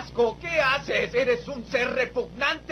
asco! ¿Qué haces? ¡Eres un ser repugnante!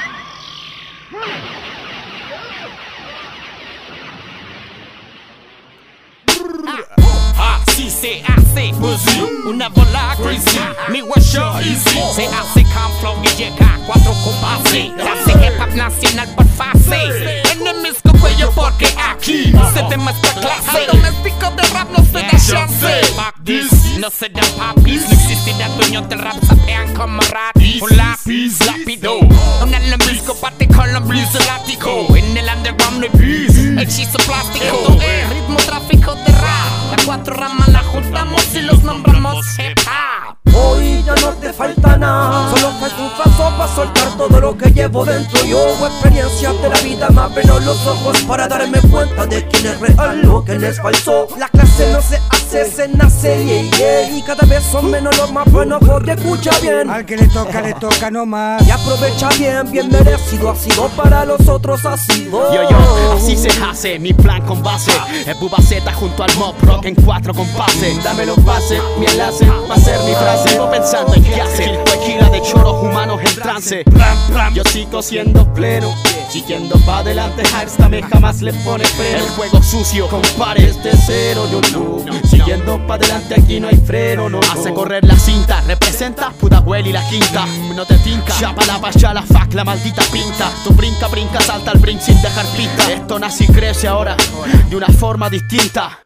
Así se hace, pussy, una bola crazy. Mi guacho easy. Se hace con flow y llega a 4 compases. Se hace hip hop nacional por fase. Enemies con cuello porque aquí se demuestra clase. Doméstico de rap no se da chance. Fuck this, no se dan papis. No existirá dueños del rap, sapean como ratis. Un lápiz, lápido. Un enemisco parte con los blues elástico. En el underground no hay peace, hechizo plástico. Esto es ritmo tráfico de rap. Las 4 ramas las juntamos y los nombramos hip hop. Hoy ya no te falta nada, solo falta un paso para soltar todo lo que llevo dentro. Yo experiencias de la vida, me abren los ojos para darme cuenta de quién es real o quién es falso. La clase no se hace, se nace, yeah, yeah. Y cada vez son menos los más buenos porque escucha bien. Al que le toca nomás. Y aprovecha bien, bien merecido. Ha sido para los otros, ha sido. Yo, así se hace, mi plan con base. Es Bubaceta junto al Mob Rock en 4 compases. Dame los pases, mi enlace, va a ser mi frase. Vivo pensando en qué hacer, cualquiera de choros humanos en trance. Yo sigo siendo pleno, siguiendo pa' adelante. Hardstyle jamás le pone freno. El juego sucio, compare desde cero. Yo no, siguiendo pa' adelante aquí no hay freno. No, hace correr la cinta, representa Pudahuel y la quinta. No te tinca, chapa la pacha, la fuck, la maldita pinta. Tú brinca, salta al brinc sin dejar pista. Esto nace y crece ahora de una forma distinta.